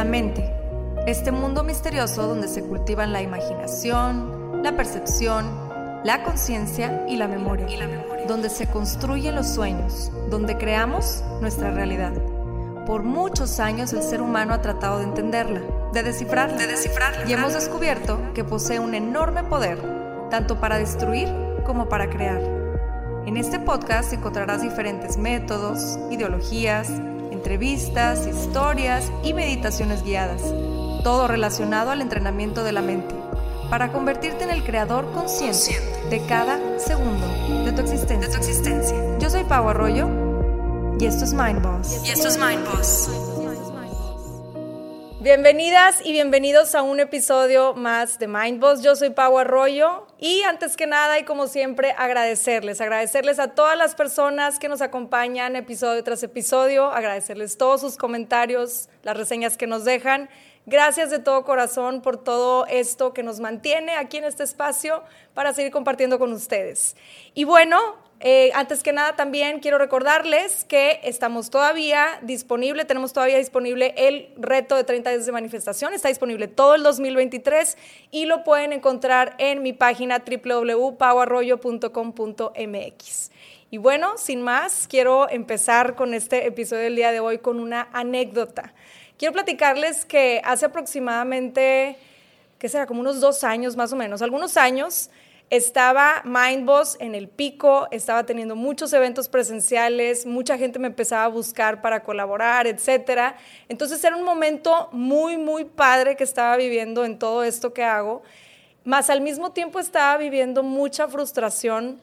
mente, este mundo misterioso donde se cultivan la imaginación, la percepción, la conciencia y la memoria, donde se construyen los sueños, donde creamos nuestra realidad. Por muchos años el ser humano ha tratado de entenderla, de descifrarla, y hemos descubierto que posee un enorme poder, tanto para destruir como para crear. En este podcast encontrarás diferentes métodos, ideologías, entrevistas, historias y meditaciones guiadas, todo relacionado al entrenamiento de la mente, para convertirte en el creador consciente de cada segundo de tu existencia. Yo soy Pau Arroyo y esto es Mind Boss. Bienvenidas y bienvenidos a un episodio más de Mind Boss. Yo soy Pau Arroyo y antes que nada y como siempre agradecerles a todas las personas que nos acompañan episodio tras episodio, agradecerles todos sus comentarios, las reseñas que nos dejan. Gracias de todo corazón por todo esto que nos mantiene aquí en este espacio para seguir compartiendo con ustedes. Y bueno, antes que nada también quiero recordarles que tenemos todavía disponible el reto de 30 días de manifestación. Está disponible todo el 2023 y lo pueden encontrar en mi página www.pauarroyo.com.mx. Y bueno, sin más, quiero empezar con este episodio del día de hoy con una anécdota. Quiero platicarles que hace aproximadamente, ¿qué será? Como unos 2 años más o menos, algunos años, estaba Mind Boss en el pico, estaba teniendo muchos eventos presenciales, mucha gente me empezaba a buscar para colaborar, etcétera. Entonces era un momento muy, muy padre que estaba viviendo en todo esto que hago, más al mismo tiempo estaba viviendo mucha frustración,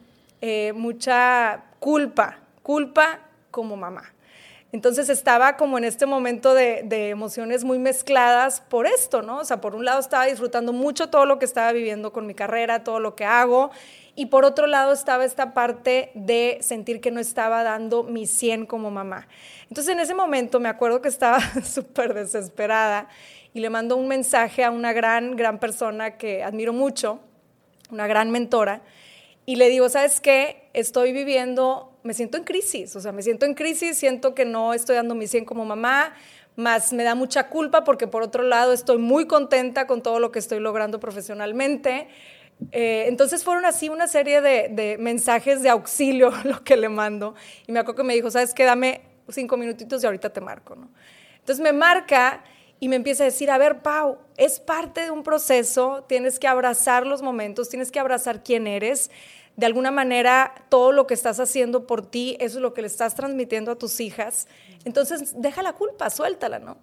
mucha culpa como mamá. Entonces estaba como en este momento de emociones muy mezcladas por esto, ¿no? O sea, por un lado estaba disfrutando mucho todo lo que estaba viviendo con mi carrera, todo lo que hago, y por otro lado estaba esta parte de sentir que no estaba dando mi 100 como mamá. Entonces en ese momento me acuerdo que estaba súper desesperada y le mando un mensaje a una gran persona que admiro mucho, una gran mentora, y le digo, ¿sabes qué? Me siento en crisis, siento que no estoy dando mi 100 como mamá, más me da mucha culpa porque por otro lado estoy muy contenta con todo lo que estoy logrando profesionalmente. Entonces fueron así una serie de mensajes de auxilio lo que le mando. Y me acuerdo que me dijo, ¿sabes qué? Dame 5 minutitos y ahorita te marco, ¿no? Entonces me marca y me empieza a decir, a ver, Pau, es parte de un proceso, tienes que abrazar los momentos, tienes que abrazar quién eres. De alguna manera, todo lo que estás haciendo por ti, eso es lo que le estás transmitiendo a tus hijas. Entonces, deja la culpa, suéltala, ¿no?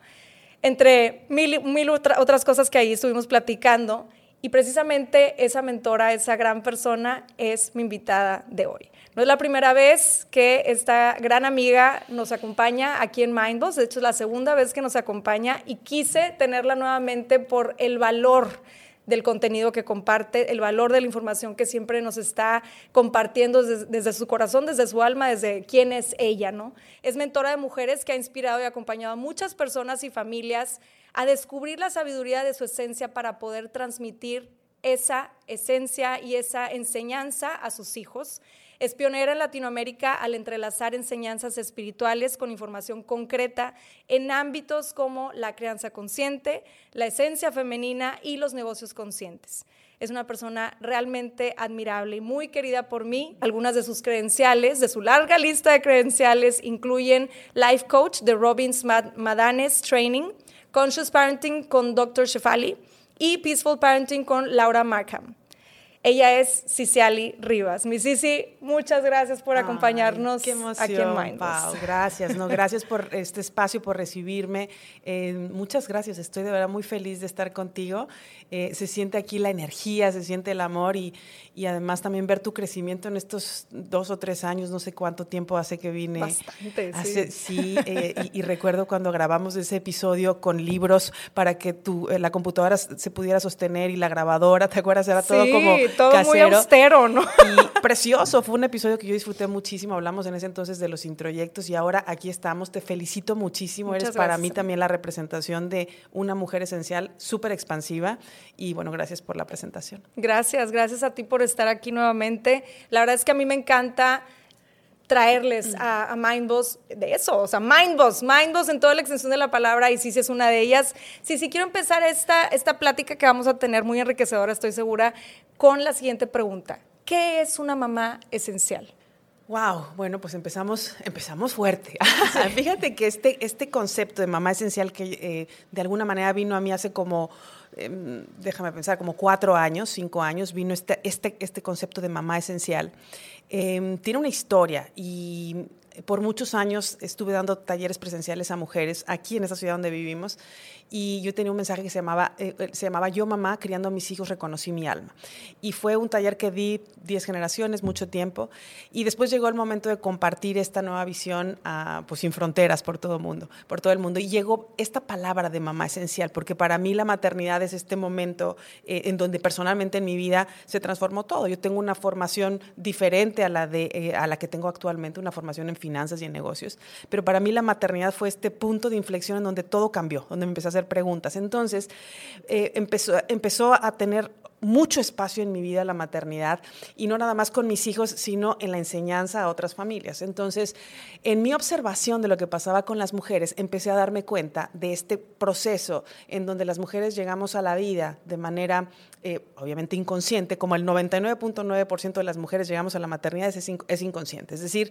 Entre mil otras cosas que ahí estuvimos platicando. Y precisamente esa mentora, esa gran persona, es mi invitada de hoy. No es la primera vez que esta gran amiga nos acompaña aquí en Mind Boss. De hecho, es la segunda vez que nos acompaña y quise tenerla nuevamente por el valor del contenido que comparte, el valor de la información que siempre nos está compartiendo desde su corazón, desde su alma, desde quién es ella, ¿no? Es mentora de mujeres que ha inspirado y acompañado a muchas personas y familias a descubrir la sabiduría de su esencia para poder transmitir esa esencia y esa enseñanza a sus hijos. Es pionera en Latinoamérica al entrelazar enseñanzas espirituales con información concreta en ámbitos como la crianza consciente, la esencia femenina y los negocios conscientes. Es una persona realmente admirable y muy querida por mí. Algunas de sus credenciales, de su larga lista de credenciales, incluyen Life Coach de Robbins Madanes Training, Conscious Parenting con Dr. Shefali y Peaceful Parenting con Laura Markham. Ella es Ciciali Rivas. Mi Cici, muchas gracias por acompañarnos. Qué emoción, aquí en Mind Boss. Pau, gracias por este espacio, por recibirme. Muchas gracias, estoy de verdad muy feliz de estar contigo. Se siente aquí la energía, se siente el amor y además también ver tu crecimiento en estos 2 o 3 años, no sé cuánto tiempo hace que vine. Bastante, sí. Y recuerdo cuando grabamos ese episodio con libros para que la computadora se pudiera sostener y la grabadora, ¿te acuerdas? Era todo como todo casero, muy austero, ¿no? Y precioso, fue un episodio que yo disfruté muchísimo, hablamos en ese entonces de los introyectos y ahora aquí estamos, te felicito muchísimo, Muchas eres para gracias. mí también la representación de una mujer esencial, súper expansiva y bueno, gracias por la presentación. Gracias a ti por estar aquí nuevamente. La verdad es que a mí me encanta traerles a Mindboss de eso, o sea, Mindboss en toda la extensión de la palabra, y Cici es una de ellas. Sí, quiero empezar esta plática que vamos a tener muy enriquecedora, estoy segura, con la siguiente pregunta. ¿Qué es una mamá esencial? Wow, bueno, pues empezamos fuerte. Fíjate que este concepto de mamá esencial que de alguna manera vino a mí hace como, déjame pensar, como 4 años, 5 años, vino este concepto de mamá esencial. Tiene una historia y por muchos años estuve dando talleres presenciales a mujeres aquí en esta ciudad donde vivimos, y yo tenía un mensaje que se llamaba Yo mamá, criando a mis hijos, reconocí mi alma. Y fue un taller que di 10 generaciones, mucho tiempo, y después llegó el momento de compartir esta nueva visión pues sin fronteras por todo el mundo, y llegó esta palabra de mamá esencial, porque para mí la maternidad es este momento en donde personalmente en mi vida se transformó todo. Yo tengo una formación diferente a la que tengo actualmente, una formación en finanzas y en negocios, pero para mí la maternidad fue este punto de inflexión en donde todo cambió, donde me empecé a hacer preguntas. Entonces, empezó a tener mucho espacio en mi vida la maternidad, y no nada más con mis hijos, sino en la enseñanza a otras familias. Entonces, en mi observación de lo que pasaba con las mujeres, empecé a darme cuenta de este proceso en donde las mujeres llegamos a la vida de manera obviamente inconsciente, como el 99.9% de las mujeres llegamos a la maternidad es inconsciente. Es decir,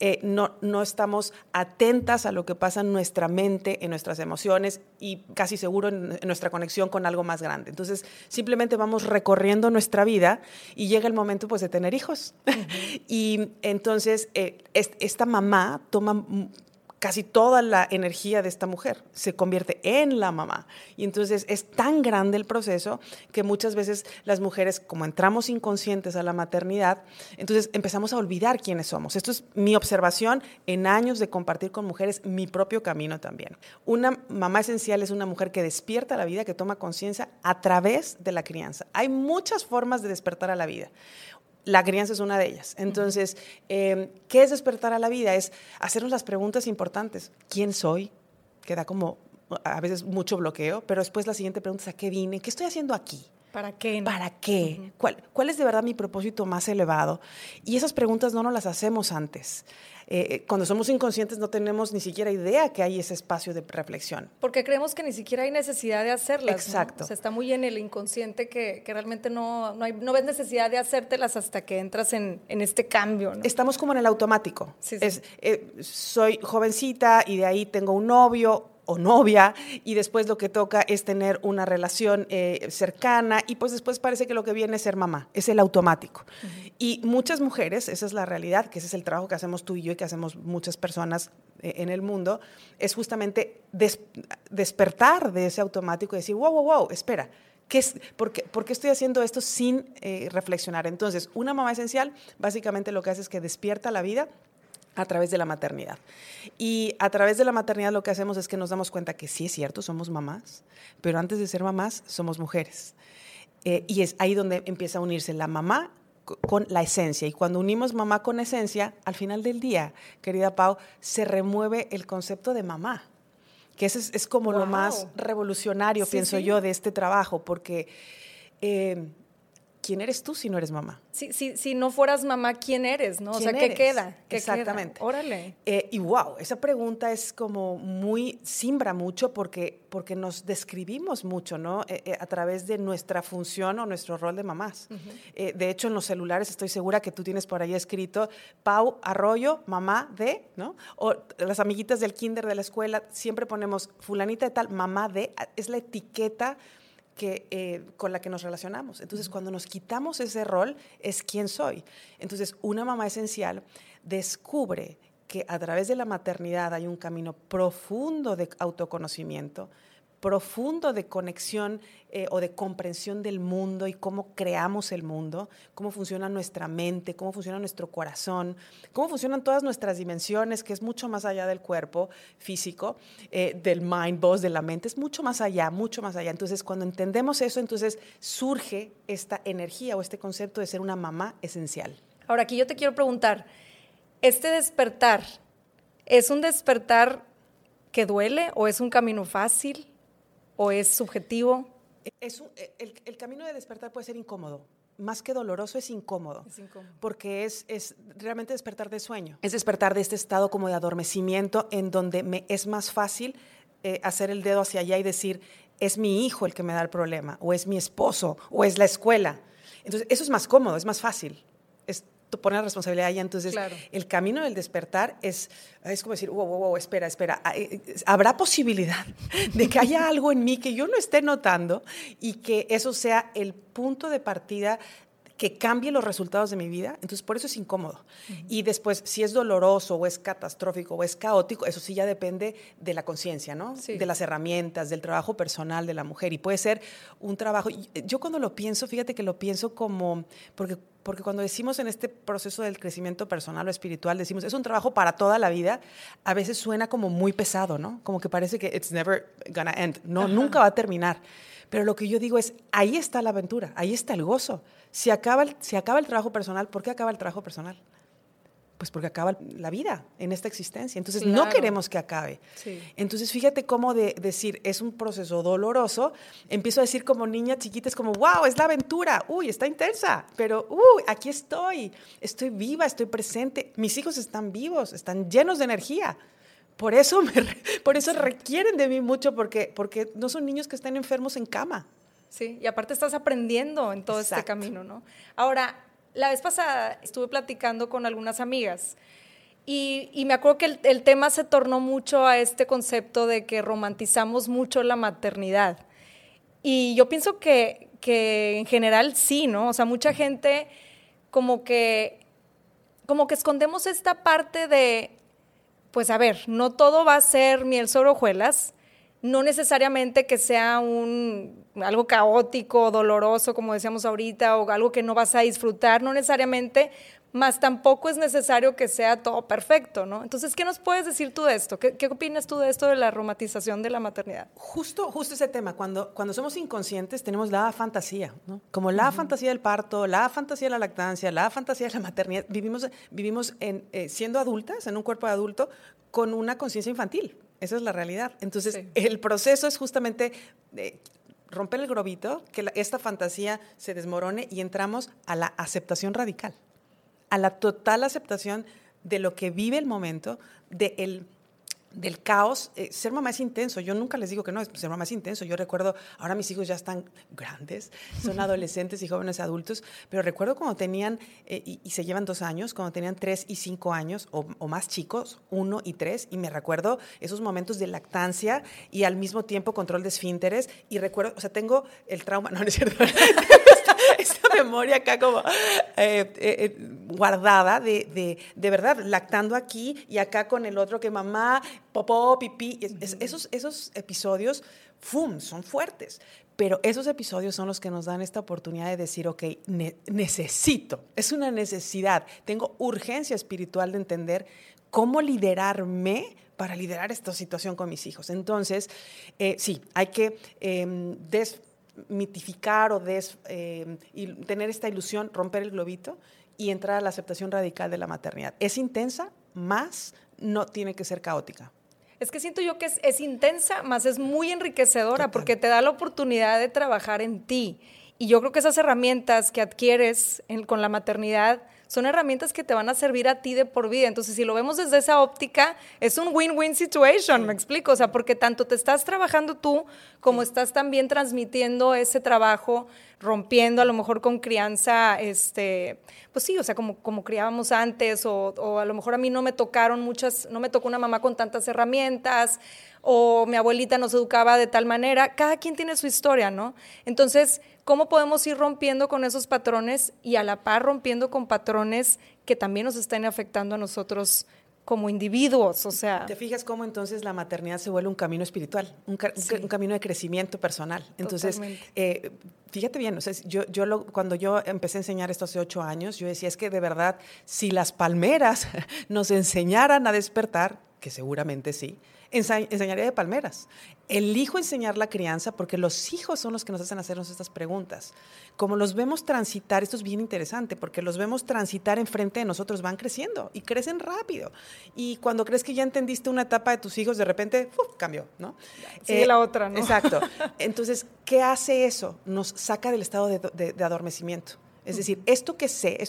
no estamos atentas a lo que pasa en nuestra mente, en nuestras emociones, y casi seguro en nuestra conexión con algo más grande. Entonces, simplemente vamos recorriendo nuestra vida y llega el momento, pues, de tener hijos. Uh-huh. Y entonces esta mamá toma casi toda la energía de esta mujer, se convierte en la mamá. Y entonces es tan grande el proceso que muchas veces las mujeres, como entramos inconscientes a la maternidad, entonces empezamos a olvidar quiénes somos. Esto es mi observación en años de compartir con mujeres mi propio camino también. Una mamá esencial es una mujer que despierta la vida, que toma conciencia a través de la crianza. Hay muchas formas de despertar a la vida. La crianza es una de ellas. Entonces, ¿qué es despertar a la vida? Es hacernos las preguntas importantes. ¿Quién soy? Que da como a veces mucho bloqueo, pero después la siguiente pregunta es: ¿a qué vine? ¿Qué estoy haciendo aquí? ¿Para qué? ¿Para qué? ¿Cuál es de verdad mi propósito más elevado? Y esas preguntas no nos las hacemos antes. Cuando somos inconscientes no tenemos ni siquiera idea que hay ese espacio de reflexión. Porque creemos que ni siquiera hay necesidad de hacerlas. Exacto. ¿No? O sea, está muy en el inconsciente que realmente no ves necesidad de hacértelas hasta que entras en este cambio, ¿no? Estamos como en el automático. Sí. Soy jovencita y de ahí tengo un novio o novia, y después lo que toca es tener una relación cercana, y pues después parece que lo que viene es ser mamá, es el automático. Uh-huh. Y muchas mujeres, esa es la realidad, que ese es el trabajo que hacemos tú y yo y que hacemos muchas personas en el mundo, es justamente despertar de ese automático y decir, wow, espera, ¿por qué estoy haciendo esto sin reflexionar? Entonces, una mamá esencial básicamente lo que hace es que despierta la vida a través de la maternidad. Y a través de la maternidad lo que hacemos es que nos damos cuenta que sí es cierto, somos mamás, pero antes de ser mamás somos mujeres. Y es ahí donde empieza a unirse la mamá con la esencia. Y cuando unimos mamá con esencia, al final del día, querida Pau, se remueve el concepto de mamá, que ese es como lo más revolucionario, pienso yo, de este trabajo, porque ¿quién eres tú si no eres mamá? Si no fueras mamá, ¿quién eres? ¿No? O sea, ¿qué queda? Exactamente. Órale. Y wow, esa pregunta es como simbra mucho porque nos describimos mucho, ¿no? A través de nuestra función o nuestro rol de mamás. Uh-huh. De hecho, en los celulares estoy segura que tú tienes por ahí escrito Pau Arroyo, mamá de, ¿no? O las amiguitas del kinder, de la escuela, siempre ponemos fulanita de tal, mamá de, es la etiqueta con la que nos relacionamos. Entonces, cuando nos quitamos ese rol, es quién soy. Entonces, una mamá esencial descubre que a través de la maternidad hay un camino profundo de autoconocimiento, profundo de conexión o de comprensión del mundo y cómo creamos el mundo, cómo funciona nuestra mente, cómo funciona nuestro corazón, cómo funcionan todas nuestras dimensiones, que es mucho más allá del cuerpo físico, del mind boss, de la mente, es mucho más allá, mucho más allá. Entonces, cuando entendemos eso, entonces surge esta energía o este concepto de ser una mamá esencial. Ahora, aquí yo te quiero preguntar, ¿este despertar es un despertar que duele o es un camino fácil? ¿O es subjetivo? El camino de despertar puede ser incómodo. más que doloroso, es incómodo. Es incómodo. Porque es realmente despertar de sueño. Es despertar de este estado como de adormecimiento en donde me es más fácil hacer el dedo hacia allá y decir, es mi hijo el que me da el problema, o es mi esposo, o es la escuela. Entonces, eso es más cómodo, es más fácil. Es poner la responsabilidad allá. Entonces, claro, el camino del despertar es como decir, wow, espera. ¿Habrá posibilidad de que haya algo en mí que yo no esté notando y que eso sea el punto de partida que cambie los resultados de mi vida? Entonces, por eso es incómodo. Y después, si es doloroso o es catastrófico o es caótico, eso sí ya depende de la conciencia, ¿no? Sí. De las herramientas, del trabajo personal de la mujer. Y puede ser un trabajo... Yo cuando lo pienso, fíjate que lo pienso como... Porque cuando decimos en este proceso del crecimiento personal o espiritual, decimos, es un trabajo para toda la vida, a veces suena como muy pesado, ¿no? Como que parece que it's never gonna end. No, ajá, nunca va a terminar. Pero lo que yo digo es, ahí está la aventura, ahí está el gozo. Si acaba el trabajo personal, ¿por qué acaba el trabajo personal? Pues porque acaba la vida en esta existencia. Entonces, claro, no queremos que acabe. Sí. Entonces, fíjate cómo de decir, es un proceso doloroso, empiezo a decir como niña chiquita, es como, wow, es la aventura, uy, está intensa, pero aquí estoy viva, estoy presente, mis hijos están vivos, están llenos de energía. Por eso requieren de mí mucho, porque no son niños que estén enfermos en cama. Sí, y aparte estás aprendiendo en todo este camino, ¿no? Ahora, la vez pasada estuve platicando con algunas amigas y me acuerdo que el tema se tornó mucho a este concepto de que romantizamos mucho la maternidad. Y yo pienso que en general sí, ¿no? O sea, mucha gente como que escondemos esta parte de... Pues a ver, no todo va a ser miel sobre hojuelas, no necesariamente que sea algo caótico, doloroso, como decíamos ahorita, o algo que no vas a disfrutar, no necesariamente, más tampoco es necesario que sea todo perfecto, ¿no? Entonces, ¿qué nos puedes decir tú de esto? ¿Qué opinas tú de esto de la romantización de la maternidad? Justo ese tema, cuando somos inconscientes tenemos la fantasía, ¿no? Como la fantasía del parto, la fantasía de la lactancia, la fantasía de la maternidad. Vivimos siendo adultas, en un cuerpo de adulto, con una conciencia infantil. Esa es la realidad. Entonces, sí, el proceso es justamente romper el globito, que esta fantasía se desmorone y entramos a la aceptación radical, a la total aceptación de lo que vive el momento, del caos. Ser mamá es intenso. Yo nunca les digo que no, ser mamá es intenso. Yo recuerdo, ahora mis hijos ya están grandes, son adolescentes y jóvenes adultos, pero recuerdo cuando tenían, y se llevan 2 años, cuando tenían 3 y 5 años, o más chicos, 1 y 3, y me recuerdo esos momentos de lactancia y al mismo tiempo control de esfínteres, y recuerdo, o sea, tengo el trauma, no es cierto, esta memoria acá como guardada de verdad, lactando aquí y acá con el otro que mamá, popó, pipí. Esos episodios, ¡fum!, son fuertes. Pero esos episodios son los que nos dan esta oportunidad de decir, ok, necesito, es una necesidad, tengo urgencia espiritual de entender cómo liderarme para liderar esta situación con mis hijos. Entonces, sí, hay que desmitificar y tener esta ilusión, romper el globito y entrar a la aceptación radical de la maternidad. Es intensa, más no tiene que ser caótica. Es que siento yo que es intensa, más es muy enriquecedora. Total. Porque te da la oportunidad de trabajar en ti. Y yo creo que esas herramientas que adquieres con la maternidad son herramientas que te van a servir a ti de por vida. Entonces, si lo vemos desde esa óptica, es un win-win situation, ¿me explico? O sea, porque tanto te estás trabajando tú, como estás también transmitiendo ese trabajo, rompiendo a lo mejor con crianza, pues sí, o sea, como criábamos antes, o a lo mejor a mí no me tocó una mamá con tantas herramientas, o mi abuelita nos educaba de tal manera. Cada quien tiene su historia, ¿no? Entonces, ¿cómo podemos ir rompiendo con esos patrones y a la par rompiendo con patrones que también nos estén afectando a nosotros como individuos? O sea, ¿te fijas cómo entonces la maternidad se vuelve un camino espiritual, un camino de crecimiento personal? Entonces, fíjate bien, o sea, cuando yo empecé a enseñar esto hace 8 años, yo decía, es que de verdad, si las palmeras nos enseñaran a despertar, que seguramente sí, enseñaría de palmeras. Elijo enseñar la crianza porque los hijos son los que nos hacen hacernos estas preguntas. Como los vemos transitar, esto es bien interesante, porque los vemos transitar enfrente de nosotros, van creciendo y crecen rápido. Y cuando crees que ya entendiste una etapa de tus hijos, de repente, cambió, ¿no? Sigue la otra, ¿no? Exacto. Entonces, ¿qué hace eso? Nos saca del estado de adormecimiento. Es decir, esto que sé,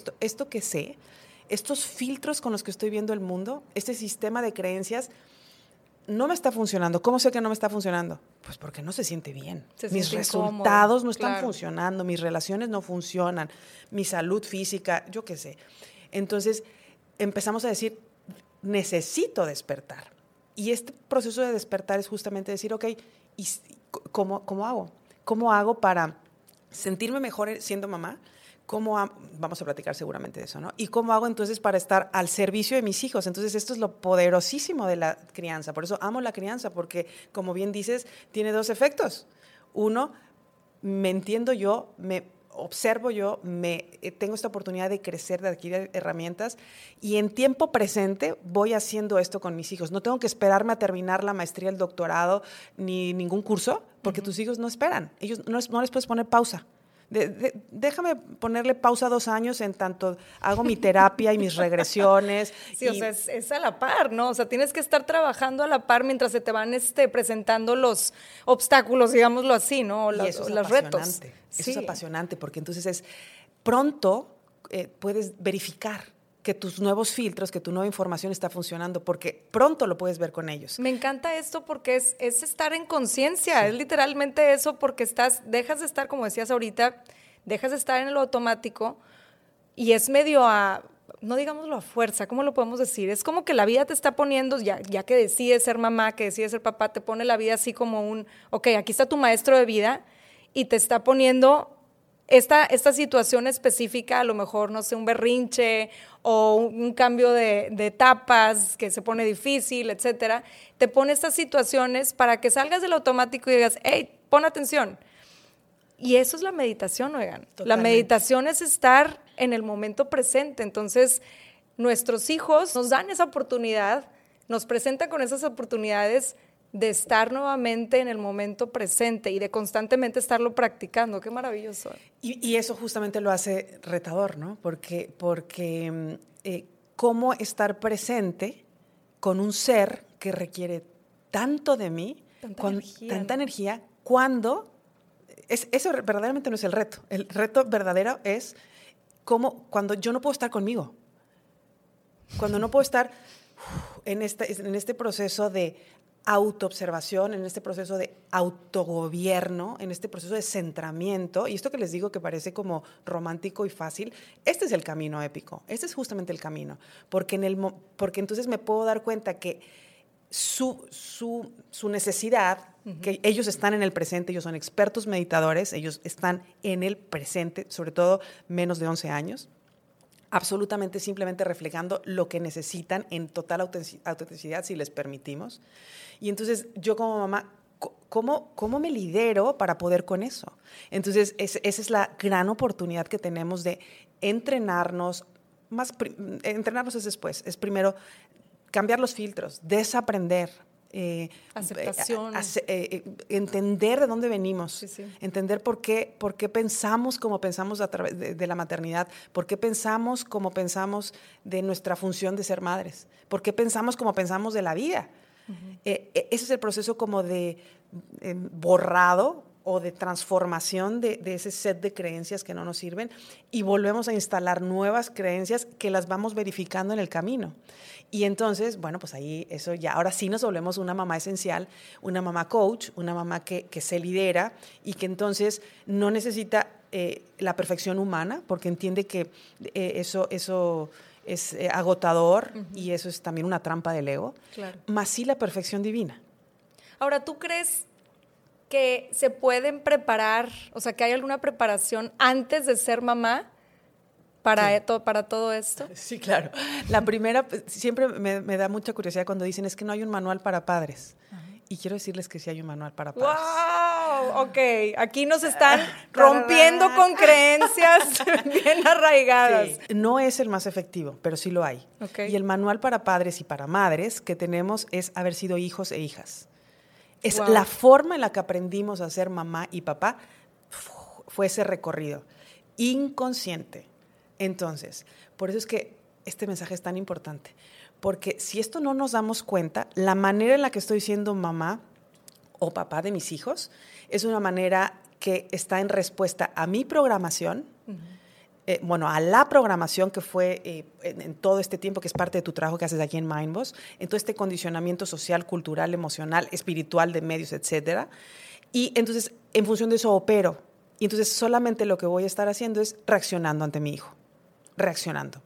estos filtros con los que estoy viendo el mundo, este sistema de creencias, no me está funcionando. ¿Cómo sé que no me está funcionando? Pues porque no se siente bien. Mis resultados no están funcionando, mis relaciones no funcionan, mi salud física, yo qué sé. Entonces, empezamos a decir, necesito despertar. Y este proceso de despertar es justamente decir, ok, ¿y cómo hago? ¿Cómo hago para sentirme mejor siendo mamá? Vamos a platicar seguramente de eso, ¿no? ¿Y cómo hago entonces para estar al servicio de mis hijos? Entonces, esto es lo poderosísimo de la crianza. Por eso amo la crianza, porque, como bien dices, tiene dos efectos. Uno, me entiendo yo, me observo yo, tengo esta oportunidad de crecer, de adquirir herramientas, y en tiempo presente voy haciendo esto con mis hijos. No tengo que esperarme a terminar la maestría, el doctorado, ni ningún curso, porque tus hijos no esperan. Ellos no les puedes poner pausa. Déjame ponerle pausa 2 años en tanto hago mi terapia y mis regresiones. Sí, o sea, es a la par, ¿no? O sea, tienes que estar trabajando a la par mientras se te van presentando los obstáculos, digámoslo así, ¿no? Los retos. Eso es apasionante, porque entonces pronto puedes verificar que tus nuevos filtros, que tu nueva información está funcionando, porque pronto lo puedes ver con ellos. Me encanta esto porque es estar en conciencia, es literalmente eso, porque dejas de estar, como decías ahorita, dejas de estar en lo automático y es medio no digámoslo a fuerza, ¿cómo lo podemos decir? Es como que la vida te está poniendo, ya que decides ser mamá, que decides ser papá, te pone la vida así como ok, aquí está tu maestro de vida y te está poniendo esta situación específica, a lo mejor, no sé, un berrinche o un cambio de etapas que se pone difícil, etcétera, te pone estas situaciones para que salgas del automático y digas, hey, pon atención. Y eso es la meditación, oigan. Totalmente. La meditación es estar en el momento presente. Entonces, nuestros hijos nos dan esa oportunidad, nos presentan con esas oportunidades de estar nuevamente en el momento presente y de constantemente estarlo practicando. Qué maravilloso. Y eso justamente lo hace retador, ¿no? Porque cómo estar presente con un ser que requiere tanto de mí, tanta energía, cuando eso verdaderamente no es el reto. El reto verdadero es cuando yo no puedo estar conmigo, cuando no puedo estar en este proceso de autoobservación, en este proceso de autogobierno, en este proceso de centramiento. Y esto que les digo que parece como romántico y fácil, este es el camino épico, este es justamente el camino, porque entonces me puedo dar cuenta que su necesidad, que ellos están en el presente, ellos son expertos meditadores, ellos están en el presente, sobre todo menos de 11 años, absolutamente simplemente reflejando lo que necesitan en total autenticidad, si les permitimos. Y entonces yo como mamá, ¿cómo me lidero para poder con eso? Entonces esa es la gran oportunidad que tenemos de entrenarnos. Entrenarnos es después, es primero cambiar los filtros, desaprender, aceptación, entender de dónde venimos, sí. Entender por qué pensamos como pensamos a través de la maternidad, por qué pensamos como pensamos de nuestra función de ser madres, por qué pensamos como pensamos de la vida. Uh-huh. Ese es el proceso como de borrado o de transformación de ese set de creencias que no nos sirven, y volvemos a instalar nuevas creencias que las vamos verificando en el camino. Y entonces, bueno, pues ahí eso ya, ahora sí nos volvemos una mamá esencial, una mamá coach, una mamá que se lidera y que entonces no necesita la perfección humana, porque entiende que eso es agotador. Uh-huh. Y eso es también una trampa del ego, claro. Más sí la perfección divina. Ahora, ¿tú crees que se pueden preparar, o sea, que hay alguna preparación antes de ser mamá para todo esto? Sí, claro. La primera, siempre me da mucha curiosidad cuando dicen es que no hay un manual para padres. Uh-huh. Y quiero decirles que sí hay un manual para padres. ¡Wow! Ok, aquí nos están rompiendo con creencias bien arraigadas. Sí. No es el más efectivo, pero sí lo hay. Okay. Y el manual para padres y para madres que tenemos es haber sido hijos e hijas. Es la forma en la que aprendimos a ser mamá y papá, fue ese recorrido inconsciente. Entonces, por eso es que este mensaje es tan importante, porque si esto no nos damos cuenta, la manera en la que estoy siendo mamá o papá de mis hijos es una manera que está en respuesta a mi programación, uh-huh, a la programación que fue en todo este tiempo, que es parte de tu trabajo que haces aquí en Mindboss, en todo este condicionamiento social, cultural, emocional, espiritual de medios, etcétera. Y entonces, en función de eso opero. Y entonces solamente lo que voy a estar haciendo es reaccionando ante mi hijo. Reaccionando.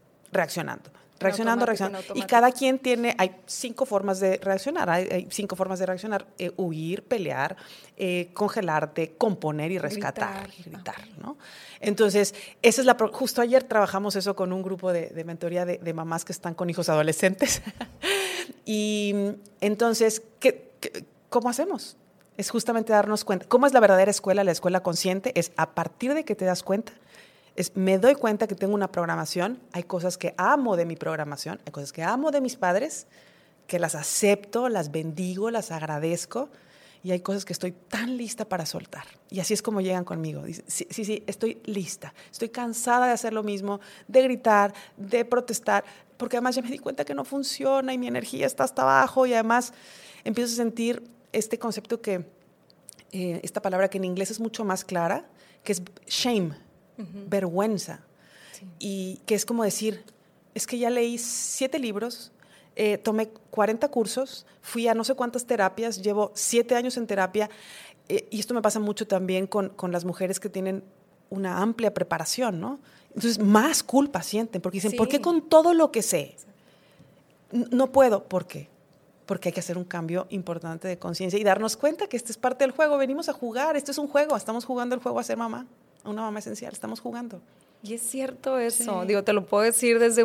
Y cada quien hay 5 formas de reaccionar. Hay 5 formas de reaccionar. Huir, pelear, congelarte, componer y rescatar. Gritar, okay. ¿No? Entonces, esa es justo ayer trabajamos eso con un grupo de mentoría de mamás que están con hijos adolescentes. Y entonces, ¿cómo hacemos? Es justamente darnos cuenta. ¿Cómo es la verdadera escuela? La escuela consciente es a partir de que te das cuenta. Me doy cuenta que tengo una programación, hay cosas que amo de mi programación, hay cosas que amo de mis padres, que las acepto, las bendigo, las agradezco, y hay cosas que estoy tan lista para soltar. Y así es como llegan conmigo. Dicen, sí, estoy lista, estoy cansada de hacer lo mismo, de gritar, de protestar, porque además ya me di cuenta que no funciona y mi energía está hasta abajo, y además empiezo a sentir este concepto esta palabra que en inglés es mucho más clara, que es shame. Vergüenza. Sí. Y que es como decir, es que ya leí 7 libros, tomé 40 cursos, fui a no sé cuántas terapias, llevo 7 años en terapia, y esto me pasa mucho también con las mujeres que tienen una amplia preparación, ¿no? Entonces, más culpa sienten, porque dicen, sí. ¿Por qué con todo lo que sé no puedo? ¿Por qué? Porque hay que hacer un cambio importante de conciencia y darnos cuenta que esto es parte del juego, venimos a jugar, esto es un juego, estamos jugando el juego a ser mamá. Una mamá esencial, estamos jugando. Y es cierto eso, sí. Te lo puedo decir desde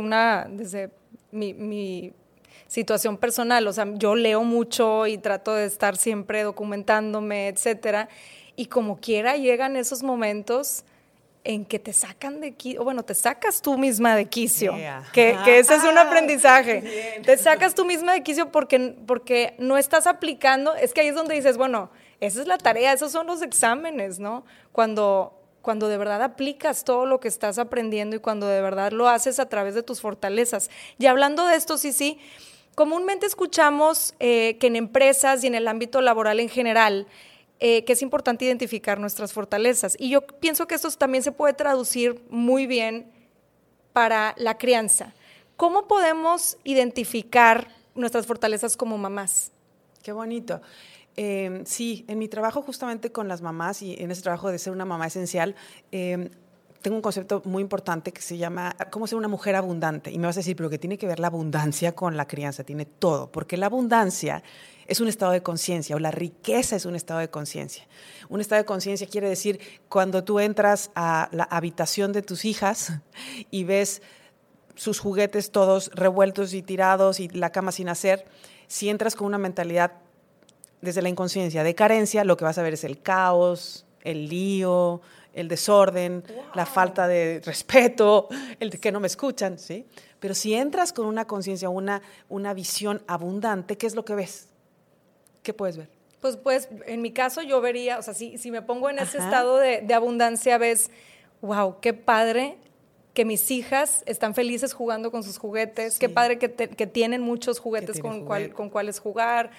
mi situación personal, o sea, yo leo mucho y trato de estar siempre documentándome, etcétera, y como quiera llegan esos momentos en que te sacan de quicio, bueno, te sacas tú misma de quicio, que ese es un aprendizaje, bien. Te sacas tú misma de quicio porque no estás aplicando, es que ahí es donde dices, bueno, esa es la tarea, esos son los exámenes, ¿no? Cuando de verdad aplicas todo lo que estás aprendiendo y cuando de verdad lo haces a través de tus fortalezas. Y hablando de esto, sí, comúnmente escuchamos que en empresas y en el ámbito laboral en general, que es importante identificar nuestras fortalezas. Y yo pienso que esto también se puede traducir muy bien para la crianza. ¿Cómo podemos identificar nuestras fortalezas como mamás? Qué bonito. Sí, en mi trabajo justamente con las mamás y en ese trabajo de ser una mamá esencial, tengo un concepto muy importante que se llama cómo ser una mujer abundante. Y me vas a decir, pero ¿qué tiene que ver la abundancia con la crianza? Tiene todo, porque la abundancia es un estado de conciencia o la riqueza es un estado de conciencia. Un estado de conciencia quiere decir cuando tú entras a la habitación de tus hijas y ves sus juguetes todos revueltos y tirados y la cama sin hacer, si entras con una mentalidad desde la inconsciencia de carencia, lo que vas a ver es el caos, el lío, el desorden, la falta de respeto, el de que no me escuchan, ¿sí? Pero si entras con una conciencia, una visión abundante, ¿qué es lo que ves? ¿Qué puedes ver? Pues en mi caso yo vería, o sea, si me pongo en ese estado de abundancia, ves, wow, qué padre que mis hijas están felices jugando con sus juguetes, sí. Qué padre que tienen muchos juguetes con cuáles jugar,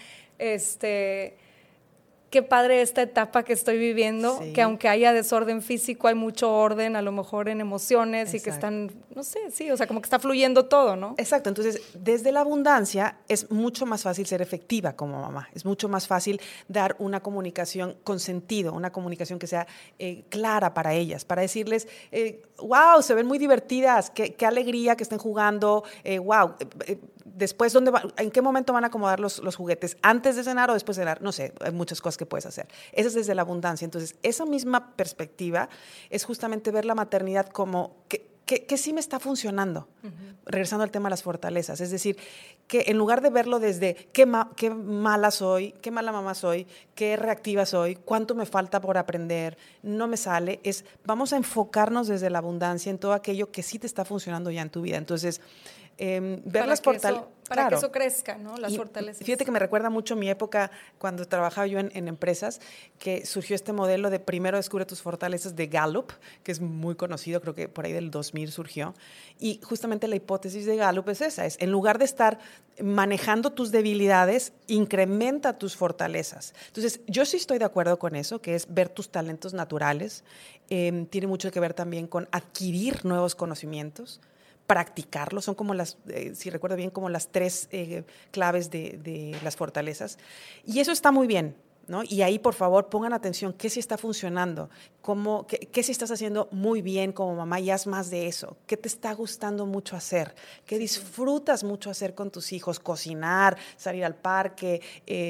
qué padre esta etapa que estoy viviendo, sí. Que aunque haya desorden físico, hay mucho orden, a lo mejor en emociones. Exacto. Y que están, no sé, sí, o sea, como que está fluyendo todo, ¿no? Exacto, entonces, desde la abundancia es mucho más fácil ser efectiva como mamá, es mucho más fácil dar una comunicación con sentido, una comunicación que sea clara para ellas, para decirles, wow, se ven muy divertidas, qué alegría que estén jugando, wow, después, ¿en qué momento van a acomodar los juguetes? ¿Antes de cenar o después de cenar? No sé, hay muchas cosas que puedes hacer. Esa es desde la abundancia. Entonces, esa misma perspectiva es justamente ver la maternidad como que sí me está funcionando. Uh-huh. Regresando al tema de las fortalezas. Es decir, que en lugar de verlo desde qué mala soy, qué mala mamá soy, qué reactiva soy, cuánto me falta por aprender, no me sale, vamos a enfocarnos desde la abundancia en todo aquello que sí te está funcionando ya en tu vida. Entonces, ver las fortalezas. Para que eso crezca, ¿no? Las fortalezas. Fíjate que me recuerda mucho mi época cuando trabajaba yo en empresas, que surgió este modelo de primero descubre tus fortalezas de Gallup, que es muy conocido, creo que por ahí del 2000 surgió. Y justamente la hipótesis de Gallup es esa, es en lugar de estar manejando tus debilidades, incrementa tus fortalezas. Entonces, yo sí estoy de acuerdo con eso, que es ver tus talentos naturales. Tiene mucho que ver también con adquirir nuevos conocimientos, practicarlo, son como si recuerdo bien, como las 3 claves de las fortalezas. Y eso está muy bien, ¿no? Y ahí, por favor, pongan atención, ¿qué sí está funcionando? ¿Qué sí estás haciendo muy bien como mamá? Y haz más de eso. ¿Qué te está gustando mucho hacer? ¿Qué disfrutas mucho hacer con tus hijos? Cocinar, salir al parque,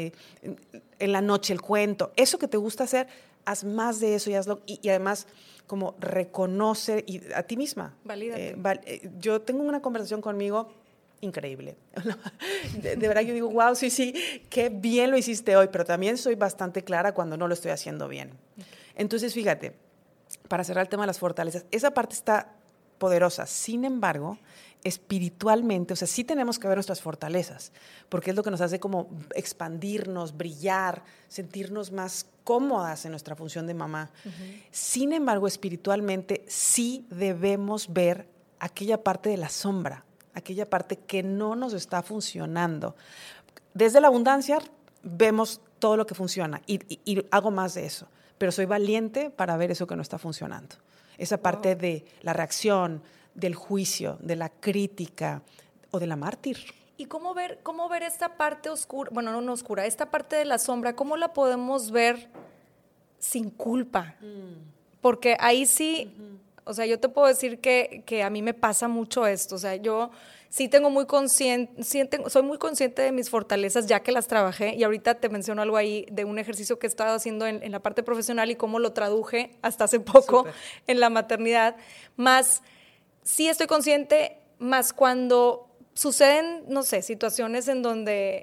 en la noche el cuento. Eso que te gusta hacer, haz más de eso y hazlo. Y además, como reconoce a ti misma. Valídate. Yo tengo una conversación conmigo increíble. De verdad yo digo, wow, sí, qué bien lo hiciste hoy, pero también soy bastante clara cuando no lo estoy haciendo bien. Entonces, fíjate, para cerrar el tema de las fortalezas, esa parte está poderosa. Sin embargo, espiritualmente, o sea, sí tenemos que ver nuestras fortalezas, porque es lo que nos hace como expandirnos, brillar, sentirnos más cómodas en nuestra función de mamá. Uh-huh. Sin embargo, espiritualmente sí debemos ver aquella parte de la sombra, aquella parte que no nos está funcionando. Desde la abundancia vemos todo lo que funciona y hago más de eso, pero soy valiente para ver eso que no está funcionando. Esa parte de la reacción, del juicio, de la crítica o de la mártir. ¿Y cómo ver esta parte oscura, bueno, no oscura, esta parte de la sombra, cómo la podemos ver sin culpa? Porque ahí sí, o sea, yo te puedo decir que a mí me pasa mucho esto, o sea, yo sí tengo soy muy consciente de mis fortalezas ya que las trabajé, y ahorita te menciono algo ahí de un ejercicio que he estado haciendo en la parte profesional y cómo lo traduje hasta hace poco en la maternidad, más sí estoy consciente, más cuando suceden, no sé, situaciones en donde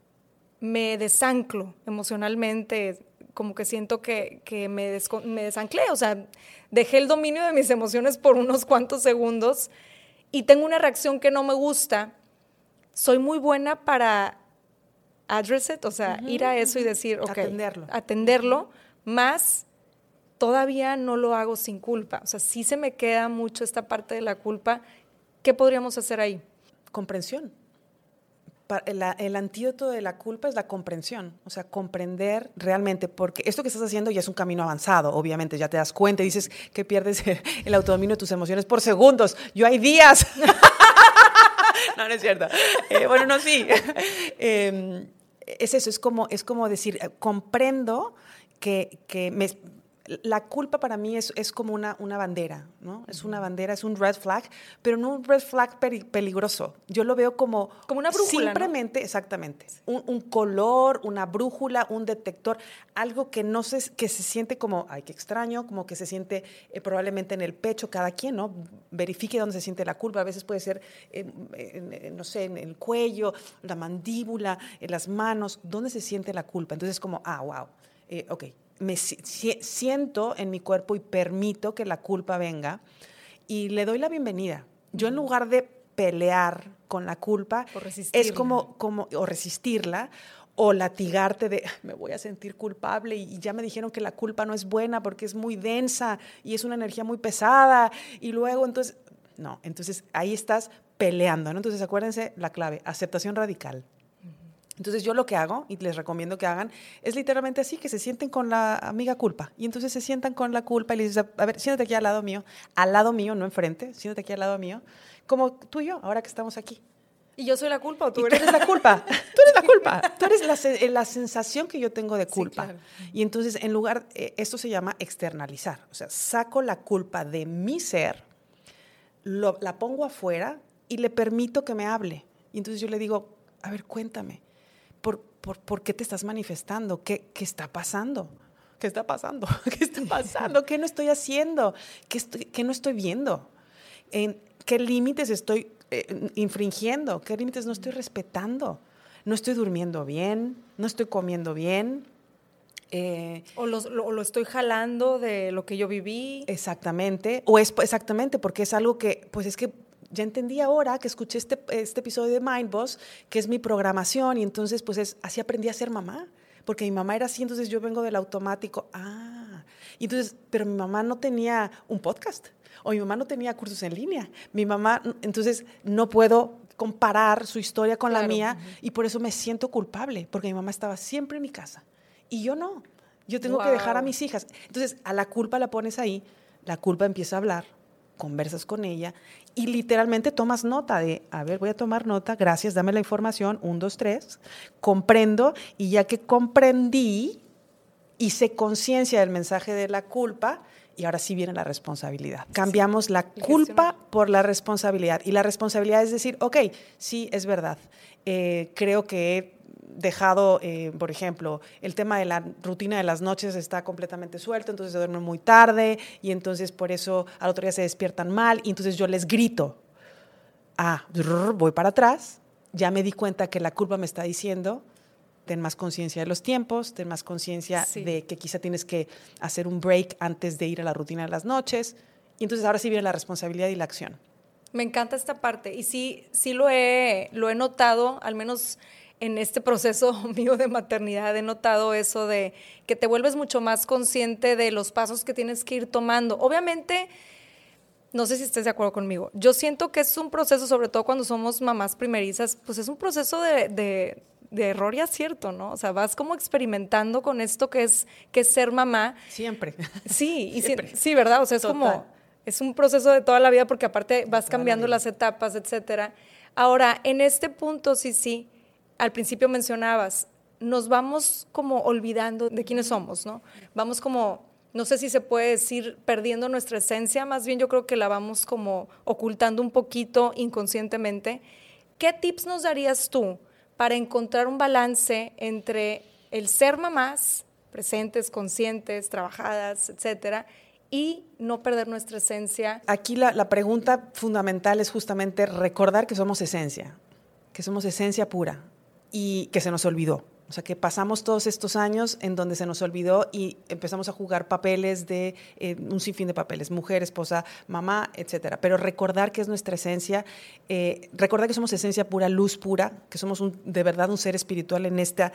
me desanclo emocionalmente, como que siento que me desanclé, o sea, dejé el dominio de mis emociones por unos cuantos segundos y tengo una reacción que no me gusta, soy muy buena para address it, o sea, ir a eso y decir, ok, atenderlo, más todavía no lo hago sin culpa, o sea, sí se me queda mucho esta parte de la culpa. ¿Qué podríamos hacer ahí? Comprensión. El antídoto de la culpa es la comprensión, o sea, comprender realmente, porque esto que estás haciendo ya es un camino avanzado, obviamente, ya te das cuenta y dices que pierdes el autodominio de tus emociones por segundos. Yo hay días. No es cierto. Bueno, no, sí. Es eso, es como decir, comprendo que la culpa para mí es como una bandera, ¿no? Es una bandera, es un red flag, pero no un red flag peligroso. Yo lo veo como una brújula, simplemente, ¿no? Exactamente. Un color, una brújula, un detector, algo que que se siente como, ay, qué extraño, como que se siente probablemente en el pecho, cada quien, ¿no? Verifique dónde se siente la culpa. A veces puede ser, no sé, en el cuello, la mandíbula, en las manos, ¿dónde se siente la culpa? Entonces, como, wow, ok. Me siento en mi cuerpo y permito que la culpa venga y le doy la bienvenida. Yo en lugar de pelear con la culpa, es como o resistirla o latigarte de me voy a sentir culpable y ya me dijeron que la culpa no es buena porque es muy densa y es una energía muy pesada y luego entonces ahí estás peleando, ¿no? Entonces acuérdense la clave, aceptación radical. Entonces yo lo que hago, y les recomiendo que hagan, es literalmente así, que se sienten con la amiga culpa. Y entonces se sientan con la culpa y les dices, a ver, siéntate aquí al lado mío, no enfrente, siéntate aquí al lado mío, como tú y yo, ahora que estamos aquí. ¿Y yo soy la culpa o tú eres? Tú eres la culpa, tú eres la culpa, tú eres la sensación que yo tengo de culpa. Sí, claro. Y entonces en lugar, esto se llama externalizar, o sea, saco la culpa de mi ser, la pongo afuera y le permito que me hable. Y entonces yo le digo, a ver, cuéntame. ¿Por qué te estás manifestando? ¿Qué está pasando? ¿Qué está pasando? ¿Qué está pasando? ¿Qué no estoy haciendo? ¿Qué no estoy viendo? ¿Qué límites estoy infringiendo? ¿Qué límites no estoy respetando? ¿No estoy durmiendo bien? ¿No estoy comiendo bien? O lo estoy jalando de lo que yo viví. Exactamente. Exactamente, porque es algo que, pues es que ya entendí ahora que escuché este episodio de Mind Boss, que es mi programación, y entonces pues así aprendí a ser mamá, porque mi mamá era así, entonces yo vengo del automático. Y entonces, pero mi mamá no tenía un podcast, o mi mamá no tenía cursos en línea. Mi mamá, entonces no puedo comparar su historia con la mía, y por eso me siento culpable, porque mi mamá estaba siempre en mi casa, y yo no. Yo tengo que dejar a mis hijas. Entonces, a la culpa la pones ahí, la culpa empieza a hablar, conversas con ella y literalmente tomas nota de, a ver, voy a tomar nota, gracias, dame la información, 1, 2, 3, comprendo, y ya que comprendí, hice conciencia del mensaje de la culpa, y ahora sí viene la responsabilidad. Cambiamos la culpa por la responsabilidad, y la responsabilidad es decir, ok, sí, es verdad, creo que he dejado, por ejemplo, el tema de la rutina de las noches está completamente suelto, entonces se duermen muy tarde y entonces por eso al otro día se despiertan mal y entonces yo les grito. Voy para atrás, ya me di cuenta que la culpa me está diciendo, ten más conciencia de los tiempos, ten más conciencia de que quizá tienes que hacer un break antes de ir a la rutina de las noches, y entonces ahora sí viene la responsabilidad y la acción. Me encanta esta parte y sí lo he notado, al menos en este proceso mío de maternidad he notado eso de que te vuelves mucho más consciente de los pasos que tienes que ir tomando. Obviamente, no sé si estés de acuerdo conmigo, yo siento que es un proceso, sobre todo cuando somos mamás primerizas, pues es un proceso de error y acierto, ¿no? O sea, vas como experimentando con esto que es ser mamá. Siempre. Sí, y sí, ¿verdad? O sea, es como, es un proceso de toda la vida porque aparte vas cambiando las etapas, etcétera. Ahora, en este punto, sí, al principio mencionabas, nos vamos como olvidando de quiénes somos, ¿no? Vamos como, no sé si se puede decir, perdiendo nuestra esencia, más bien yo creo que la vamos como ocultando un poquito inconscientemente. ¿Qué tips nos darías tú para encontrar un balance entre el ser mamás, presentes, conscientes, trabajadas, etcétera, y no perder nuestra esencia? Aquí la pregunta fundamental es justamente recordar que somos esencia pura, y que se nos olvidó. O sea, que pasamos todos estos años en donde se nos olvidó y empezamos a jugar papeles de un sinfín de papeles, mujer, esposa, mamá, etcétera. Pero recordar que es nuestra esencia, recordar que somos esencia pura, luz pura, que somos de verdad un ser espiritual en esta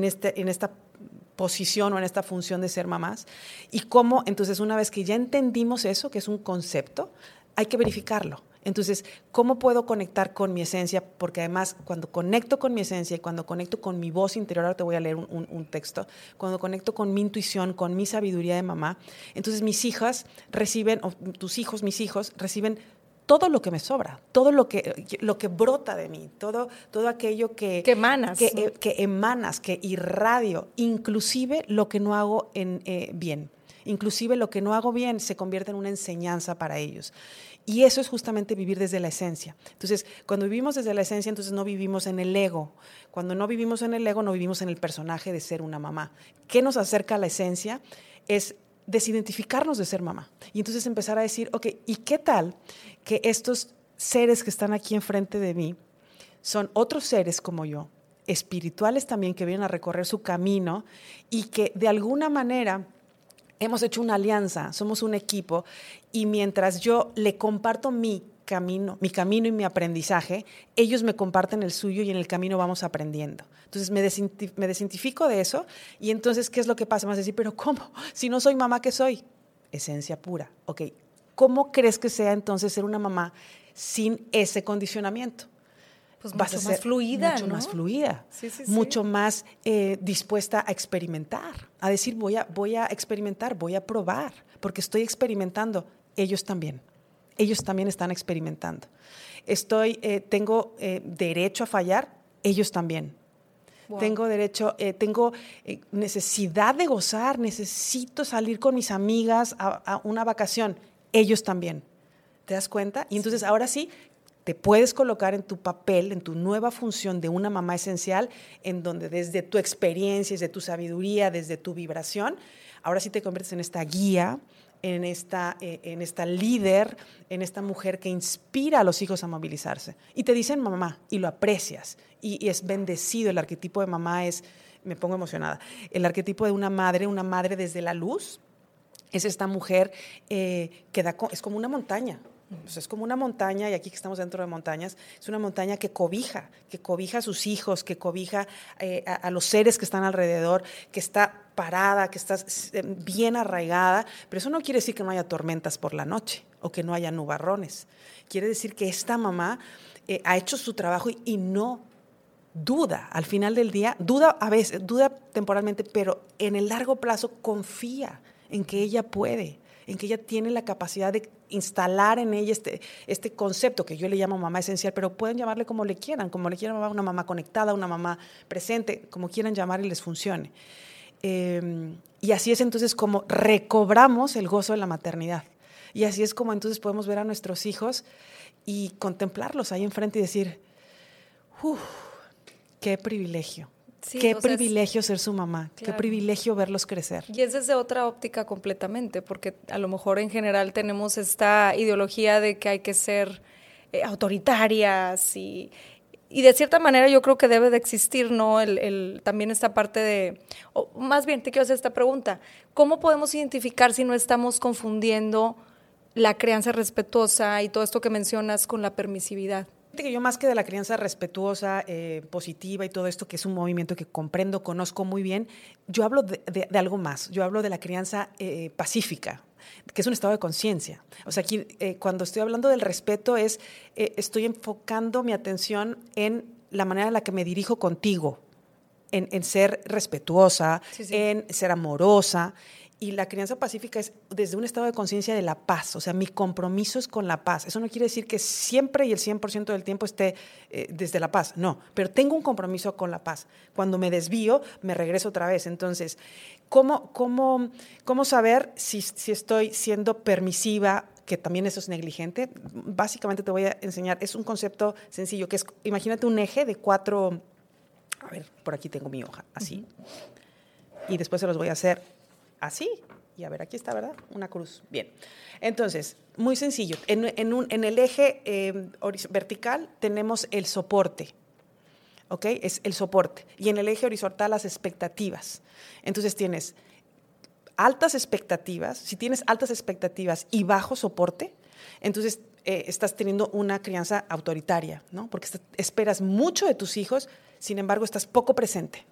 posición o en esta función de ser mamás. Y cómo, entonces, una vez que ya entendimos eso, que es un concepto, hay que verificarlo. Entonces, ¿cómo puedo conectar con mi esencia? Porque además, cuando conecto con mi esencia y cuando conecto con mi voz interior, ahora te voy a leer un texto, cuando conecto con mi intuición, con mi sabiduría de mamá, entonces mis hijas reciben, o tus hijos, mis hijos, reciben todo lo que me sobra, todo lo que brota de mí, todo aquello que emanas, que emanas, que irradio, inclusive lo que no hago bien. Inclusive lo que no hago bien se convierte en una enseñanza para ellos. Y eso es justamente vivir desde la esencia. Entonces, cuando vivimos desde la esencia, entonces no vivimos en el ego. Cuando no vivimos en el ego, no vivimos en el personaje de ser una mamá. ¿Qué nos acerca a la esencia? Es desidentificarnos de ser mamá. Y entonces empezar a decir, ok, ¿y qué tal que estos seres que están aquí enfrente de mí son otros seres como yo, espirituales también, que vienen a recorrer su camino y que de alguna manera hemos hecho una alianza, somos un equipo, y mientras yo le comparto mi camino y mi aprendizaje, ellos me comparten el suyo y en el camino vamos aprendiendo. Entonces me desidentifico de eso, y entonces, ¿qué es lo que pasa? Me vas a decir, ¿pero cómo? Si no soy mamá, ¿qué soy? Esencia pura. Ok, ¿cómo crees que sea entonces ser una mamá sin ese condicionamiento? Pues mucho más fluida, mucho más fluida, mucho más dispuesta a experimentar, a decir voy a experimentar, voy a probar, porque estoy experimentando. Ellos también están experimentando. Tengo derecho a fallar, ellos también. Wow. Tengo necesidad de gozar, necesito salir con mis amigas a una vacación, ellos también. ¿Te das cuenta? Y entonces ahora sí, te puedes colocar en tu papel, en tu nueva función de una mamá esencial, en donde desde tu experiencia, desde tu sabiduría, desde tu vibración, ahora sí te conviertes en esta guía, en esta líder, en esta mujer que inspira a los hijos a movilizarse. Y te dicen mamá, y lo aprecias, y es bendecido. El arquetipo de mamá me pongo emocionada, el arquetipo de una madre desde la luz, es esta mujer que es como una montaña. Pues es como una montaña, y aquí que estamos dentro de montañas, es una montaña que cobija a sus hijos, que cobija a los seres que están alrededor, que está parada, que está bien arraigada, pero eso no quiere decir que no haya tormentas por la noche o que no haya nubarrones. Quiere decir que esta mamá ha hecho su trabajo y no duda, al final del día, duda a veces, duda temporalmente, pero en el largo plazo confía en que ella puede, en que ella tiene la capacidad de instalar en ella este concepto que yo le llamo mamá esencial, pero pueden llamarle como le quieran llamar una mamá conectada, una mamá presente, como quieran llamar y les funcione. Y así es entonces como recobramos el gozo de la maternidad. Y así es como entonces podemos ver a nuestros hijos y contemplarlos ahí enfrente y decir, qué privilegio. Sí, qué privilegio ser su mamá, claro. Qué privilegio verlos crecer. Y es desde otra óptica completamente, porque a lo mejor en general tenemos esta ideología de que hay que ser autoritarias y de cierta manera yo creo que debe de existir, ¿no? También esta parte de, o más bien te quiero hacer esta pregunta, ¿cómo podemos identificar si no estamos confundiendo la crianza respetuosa y todo esto que mencionas con la permisividad? Que yo más que de la crianza respetuosa, positiva y todo esto, que es un movimiento que comprendo, conozco muy bien, yo hablo de algo más. Yo hablo de la crianza pacífica, que es un estado de conciencia. O sea, aquí cuando estoy hablando del respeto estoy enfocando mi atención en la manera en la que me dirijo contigo, en ser respetuosa, sí. En ser amorosa. Y la crianza pacífica es desde un estado de conciencia de la paz, o sea, mi compromiso es con la paz. Eso no quiere decir que siempre y el 100% del tiempo esté desde la paz, no, pero tengo un compromiso con la paz. Cuando me desvío, me regreso otra vez. Entonces, ¿cómo saber si estoy siendo permisiva? Que también eso es negligente. Básicamente te voy a enseñar, es un concepto sencillo, que es, imagínate un eje de 4, a ver, por aquí tengo mi hoja, así, y después se los voy a hacer así, y a ver, aquí está, ¿verdad? Una cruz. Bien. Entonces, muy sencillo. En el eje vertical tenemos el soporte, ¿ok? Es el soporte. Y en el eje horizontal las expectativas. Entonces tienes altas expectativas. Si tienes altas expectativas y bajo soporte, entonces estás teniendo una crianza autoritaria, ¿no? Porque esperas mucho de tus hijos, sin embargo, estás poco presente.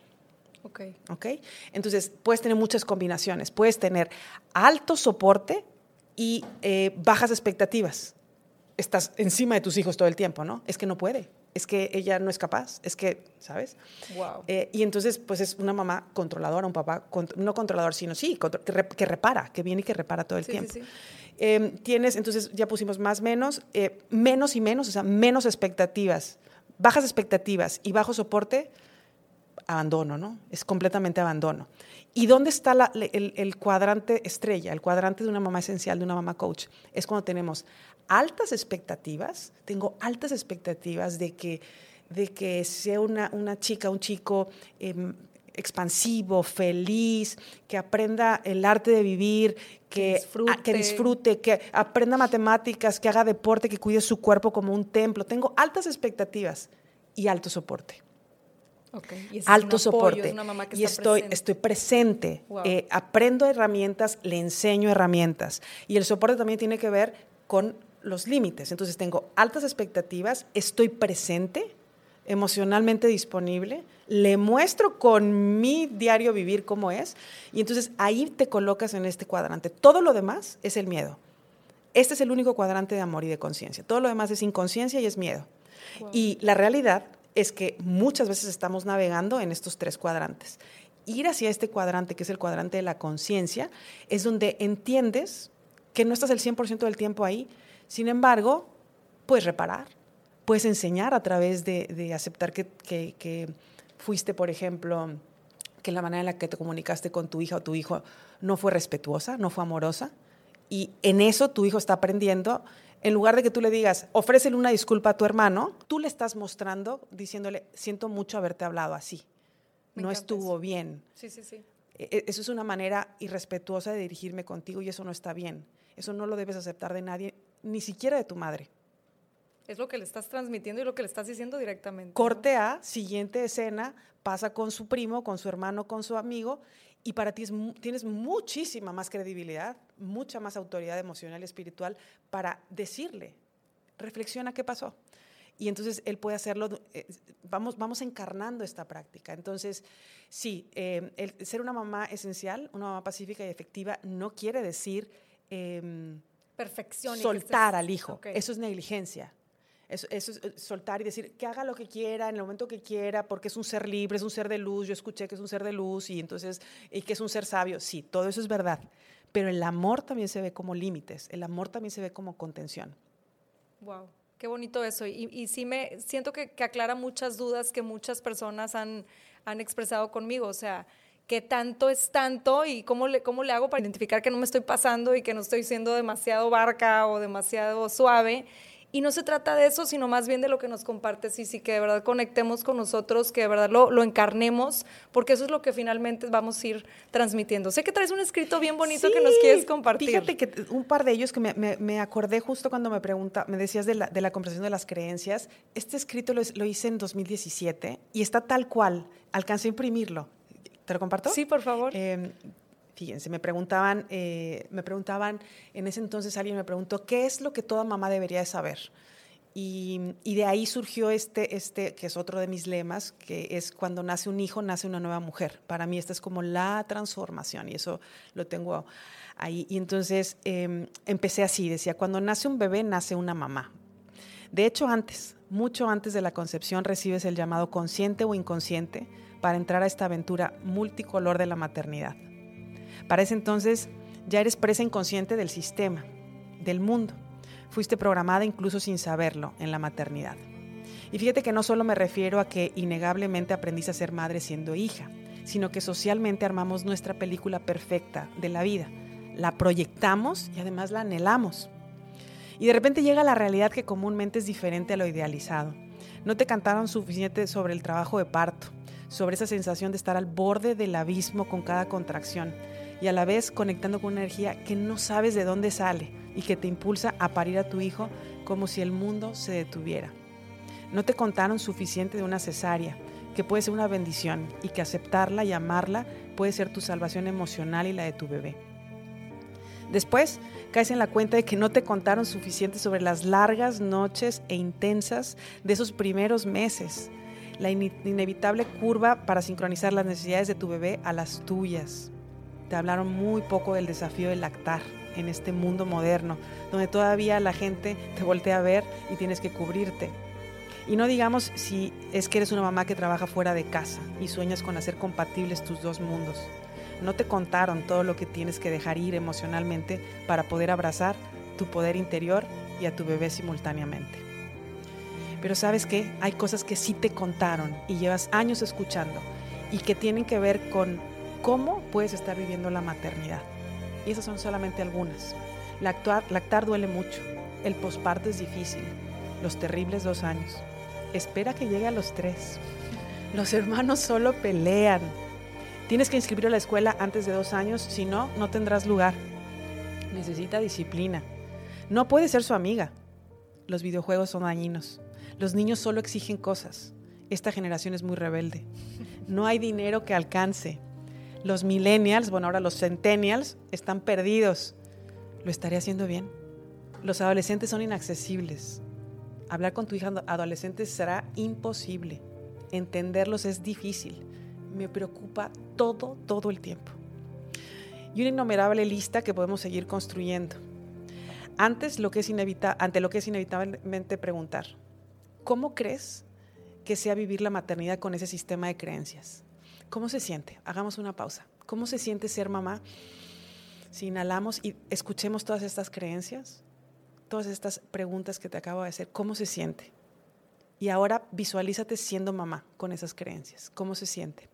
Okay. Entonces, puedes tener muchas combinaciones. Puedes tener alto soporte y bajas expectativas. Estás encima de tus hijos todo el tiempo, ¿no? Es que no puede, es que ella no es capaz, es que, ¿sabes? Wow. Y entonces, pues es una mamá controladora, un papá, no controlador, sino sí, que repara, que viene y que repara todo el tiempo. Sí. Tienes, entonces ya pusimos más, menos y menos, o sea, menos expectativas, bajas expectativas y bajo soporte, abandono, ¿no? Es completamente abandono. ¿Y dónde está el cuadrante estrella, el cuadrante de una mamá esencial, de una mamá coach? Es cuando tenemos altas expectativas, tengo altas expectativas de que sea una chica, un chico expansivo, feliz, que aprenda el arte de vivir, que disfrute, que aprenda matemáticas, que haga deporte, que cuide su cuerpo como un templo. Tengo altas expectativas y alto soporte. Okay. Y alto es un apoyo, soporte. Es una mamá que y está estoy presente. Wow. Aprendo herramientas, le enseño herramientas. Y el soporte también tiene que ver con los límites. Entonces tengo altas expectativas, estoy presente, emocionalmente disponible, le muestro con mi diario vivir cómo es, y entonces ahí te colocas en este cuadrante. Todo lo demás es el miedo. Este es el único cuadrante de amor y de conciencia. Todo lo demás es inconsciencia y es miedo. Wow. Y la realidad es que muchas veces estamos navegando en estos 3 cuadrantes. Ir hacia este cuadrante, que es el cuadrante de la conciencia, es donde entiendes que no estás el 100% del tiempo ahí. Sin embargo, puedes reparar, puedes enseñar a través de aceptar que fuiste, por ejemplo, que la manera en la que te comunicaste con tu hija o tu hijo no fue respetuosa, no fue amorosa. Y en eso tu hijo está aprendiendo. En lugar de que tú le digas, ofrécele una disculpa a tu hermano, tú le estás mostrando, diciéndole, siento mucho haberte hablado así. No estuvo bien. Sí, sí, sí. Eso es una manera irrespetuosa de dirigirme contigo y eso no está bien. Eso no lo debes aceptar de nadie, ni siquiera de tu madre. Es lo que le estás transmitiendo y lo que le estás diciendo directamente. Corte, ¿no? A, siguiente escena, pasa con su primo, con su hermano, con su amigo, Y para ti tienes muchísima más credibilidad, mucha más autoridad emocional y espiritual para decirle, reflexiona qué pasó. Y entonces él puede hacerlo, vamos encarnando esta práctica. Entonces, sí, el ser una mamá esencial, una mamá pacífica y efectiva, no quiere decir perfección. Soltar al hijo. Okay. Eso es negligencia. Eso es soltar y decir que haga lo que quiera en el momento que quiera, porque es un ser libre, es un ser de luz. Yo escuché que es un ser de luz y que es un ser sabio. Sí, todo eso es verdad. Pero el amor también se ve como límites. El amor también se ve como contención. Wow. Qué bonito eso. Y sí me siento que aclara muchas dudas que muchas personas han expresado conmigo. O sea, ¿qué tanto es tanto? ¿Y cómo le hago para identificar que no me estoy pasando y que no estoy siendo demasiado barca o demasiado suave? Y no se trata de eso, sino más bien de lo que nos compartes, y sí, que de verdad conectemos con nosotros, que de verdad lo encarnemos, porque eso es lo que finalmente vamos a ir transmitiendo. Sé que traes un escrito bien bonito que nos quieres compartir. Fíjate que un par de ellos que me acordé justo cuando me decías de la conversación de las creencias. Este escrito lo hice en 2017 y está tal cual. Alcancé a imprimirlo. ¿Te lo comparto? Sí, por favor. Fíjense, me preguntaban, en ese entonces alguien me preguntó, ¿qué es lo que toda mamá debería de saber? Y de ahí surgió este, que es otro de mis lemas, que es cuando nace un hijo, nace una nueva mujer. Para mí esta es como la transformación y eso lo tengo ahí. Y entonces empecé así, decía, cuando nace un bebé, nace una mamá. De hecho, mucho antes de la concepción, recibes el llamado consciente o inconsciente para entrar a esta aventura multicolor de la maternidad. Para ese entonces ya eres presa inconsciente del sistema, del mundo. Fuiste programada incluso sin saberlo en la maternidad. Y fíjate que no solo me refiero a que innegablemente aprendiste a ser madre siendo hija, sino que socialmente armamos nuestra película perfecta de la vida. La proyectamos y además la anhelamos. Y de repente llega la realidad que comúnmente es diferente a lo idealizado. No te cantaron suficiente sobre el trabajo de parto, sobre esa sensación de estar al borde del abismo con cada contracción y a la vez conectando con una energía que no sabes de dónde sale y que te impulsa a parir a tu hijo como si el mundo se detuviera. No te contaron suficiente de una cesárea, que puede ser una bendición y que aceptarla y amarla puede ser tu salvación emocional y la de tu bebé. Después caes en la cuenta de que no te contaron suficiente sobre las largas noches e intensas de esos primeros meses, la inevitable curva para sincronizar las necesidades de tu bebé a las tuyas. Te hablaron muy poco del desafío de lactar en este mundo moderno, donde todavía la gente te voltea a ver y tienes que cubrirte. Y no digamos si es que eres una mamá que trabaja fuera de casa y sueñas con hacer compatibles tus dos mundos. No te contaron todo lo que tienes que dejar ir emocionalmente para poder abrazar tu poder interior y a tu bebé simultáneamente. Pero ¿sabes qué? Hay cosas que sí te contaron y llevas años escuchando y que tienen que ver con cómo puedes estar viviendo la maternidad. Y esas son solamente algunas. Lactar duele mucho. El posparto es difícil. Los terribles 2 años. Espera que llegue a los 3. Los hermanos solo pelean. Tienes que inscribirlo a la escuela antes de 2 años, si no, no tendrás lugar. Necesita disciplina. No puede ser su amiga. Los videojuegos son dañinos. Los niños solo exigen cosas. Esta generación es muy rebelde. No hay dinero que alcance. Los millennials, ahora los centennials, están perdidos. ¿Lo estaré haciendo bien? Los adolescentes son inaccesibles. Hablar con tu hija adolescente será imposible. Entenderlos es difícil. Me preocupa todo el tiempo. Y una innumerable lista que podemos seguir construyendo. Ante lo que es inevitablemente preguntar, ¿cómo crees que sea vivir la maternidad con ese sistema de creencias? ¿Cómo se siente? Hagamos una pausa. ¿Cómo se siente ser mamá? Si inhalamos y escuchemos todas estas creencias, todas estas preguntas que te acabo de hacer, ¿cómo se siente? Y ahora visualízate siendo mamá con esas creencias. ¿Cómo se siente?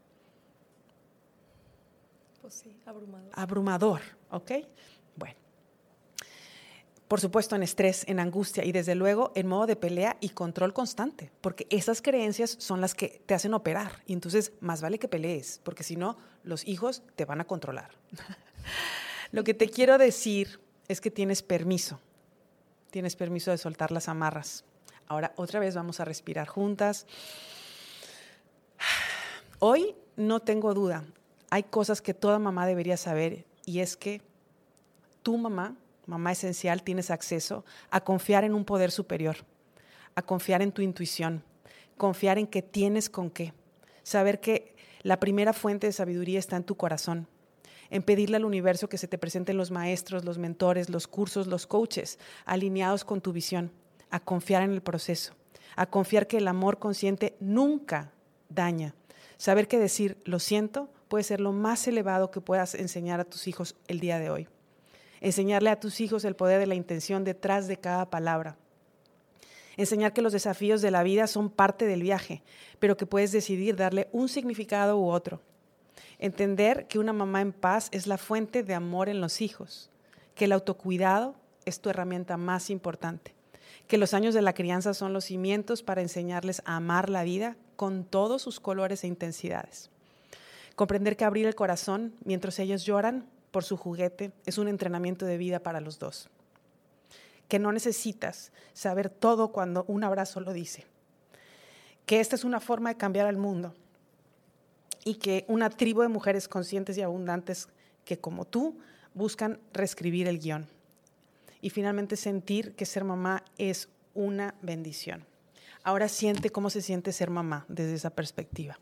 Pues sí, abrumador. Abrumador, ¿ok? Bueno. Por supuesto, en estrés, en angustia y desde luego en modo de pelea y control constante, porque esas creencias son las que te hacen operar y entonces más vale que pelees, porque si no, los hijos te van a controlar. Lo que te quiero decir es que tienes permiso de soltar las amarras. Ahora, otra vez vamos a respirar juntas. Hoy no tengo duda, hay cosas que toda mamá debería saber, y es que tu mamá esencial, tienes acceso a confiar en un poder superior, a confiar en tu intuición, confiar en que tienes con qué, saber que la primera fuente de sabiduría está en tu corazón, en pedirle al universo que se te presenten los maestros, los mentores, los cursos, los coaches, alineados con tu visión, a confiar en el proceso, a confiar que el amor consciente nunca daña, saber que decir lo siento puede ser lo más elevado que puedas enseñar a tus hijos el día de hoy. Enseñarle a tus hijos el poder de la intención detrás de cada palabra. Enseñar que los desafíos de la vida son parte del viaje, pero que puedes decidir darle un significado u otro. Entender que una mamá en paz es la fuente de amor en los hijos, que el autocuidado es tu herramienta más importante, que los años de la crianza son los cimientos para enseñarles a amar la vida con todos sus colores e intensidades. Comprender que abrir el corazón mientras ellos lloran por su juguete es un entrenamiento de vida para los dos. Que no necesitas saber todo cuando un abrazo lo dice. Que esta es una forma de cambiar al mundo. Y que una tribu de mujeres conscientes y abundantes que, como tú, buscan reescribir el guión. Y finalmente sentir que ser mamá es una bendición. Ahora siente cómo se siente ser mamá desde esa perspectiva.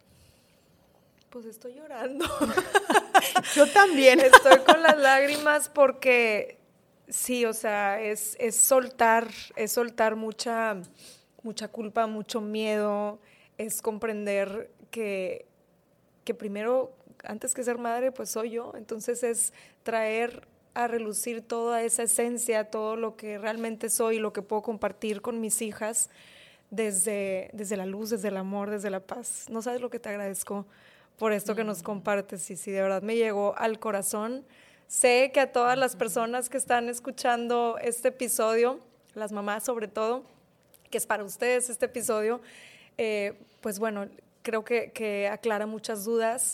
Pues estoy llorando. Yo también. Estoy con las lágrimas porque sí, o sea, es soltar mucha culpa, mucho miedo, es comprender que primero, antes que ser madre, pues soy yo. Entonces es traer a relucir toda esa esencia, todo lo que realmente soy, lo que puedo compartir con mis hijas desde la luz, desde el amor, desde la paz. No sabes lo que te agradezco por esto que nos compartes, y si de verdad me llegó al corazón. Sé que a todas las personas que están escuchando este episodio, las mamás sobre todo, que es para ustedes este episodio, pues bueno, creo que aclara muchas dudas,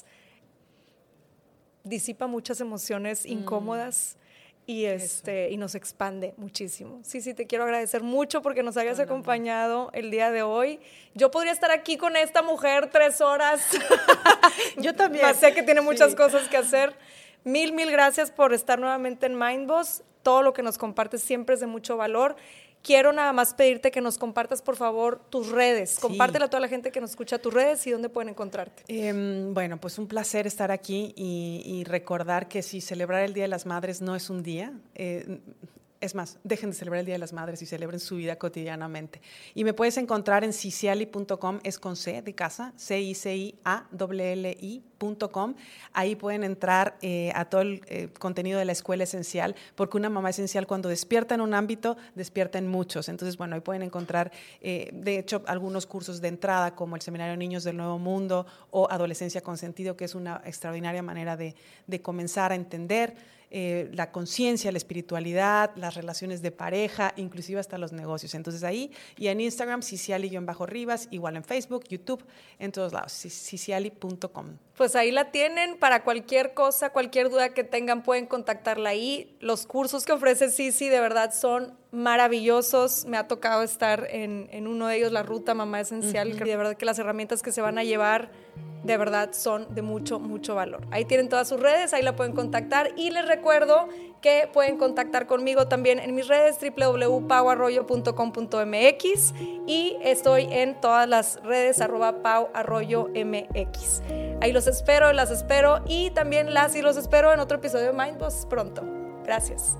disipa muchas emociones incómodas y nos expande muchísimo. Sí, te quiero agradecer mucho porque nos hayas acompañado el día de hoy. Yo podría estar aquí con esta mujer 3 horas. Yo también. Sé que tiene muchas cosas que hacer. Mil gracias por estar nuevamente en Mindboss. Todo lo que nos compartes siempre es de mucho valor. Quiero nada más pedirte que nos compartas, por favor, tus redes. Sí. Compártela a toda la gente que nos escucha tus redes y dónde pueden encontrarte. Bueno, pues un placer estar aquí y recordar que si celebrar el Día de las Madres no es un día, es más, dejen de celebrar el Día de las Madres y celebren su vida cotidianamente. Y me puedes encontrar en ciciali.com, es con C de casa, CICIALLI.com. Ahí pueden entrar a todo el contenido de la Escuela Esencial, porque una mamá esencial cuando despierta en un ámbito, despierta en muchos. Entonces, bueno, ahí pueden encontrar, de hecho, algunos cursos de entrada, como el Seminario Niños del Nuevo Mundo o Adolescencia con Sentido, que es una extraordinaria manera de comenzar a entender la conciencia, la espiritualidad, las relaciones de pareja, inclusive hasta los negocios. Entonces ahí, y en Instagram, Ciciali_Rivas, igual en Facebook, YouTube, en todos lados, ciciali.com. Pues ahí la tienen. Para cualquier cosa, cualquier duda que tengan, pueden contactarla ahí. Los cursos que ofrece Cici de verdad son maravillosos. Me ha tocado estar en uno de ellos, la Ruta Mamá Esencial, que de verdad que las herramientas que se van a llevar de verdad son de mucho valor. Ahí tienen todas sus redes, ahí la pueden contactar, y les recuerdo que pueden contactar conmigo también en mis redes, www.pauarroyo.com.mx, y estoy en todas las redes @pauarroyomx. Ahí los espero, las espero, y también las y los espero en otro episodio de Mindboss pronto. Gracias.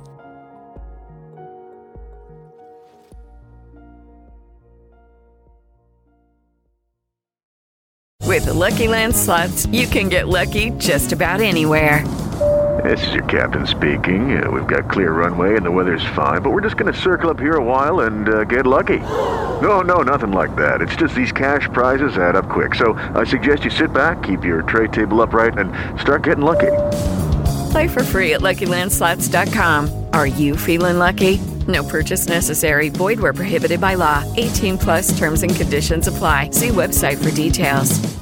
With the Lucky Land Slots, you can get lucky just about anywhere. This is your captain speaking. We've got clear runway and the weather's fine, but we're just going to circle up here a while and get lucky. No, nothing like that. It's just these cash prizes add up quick. So I suggest you sit back, keep your tray table upright, and start getting lucky. Play for free at LuckyLandSlots.com. Are you feeling lucky? No purchase necessary. Void where prohibited by law. 18+ terms and conditions apply. See website for details.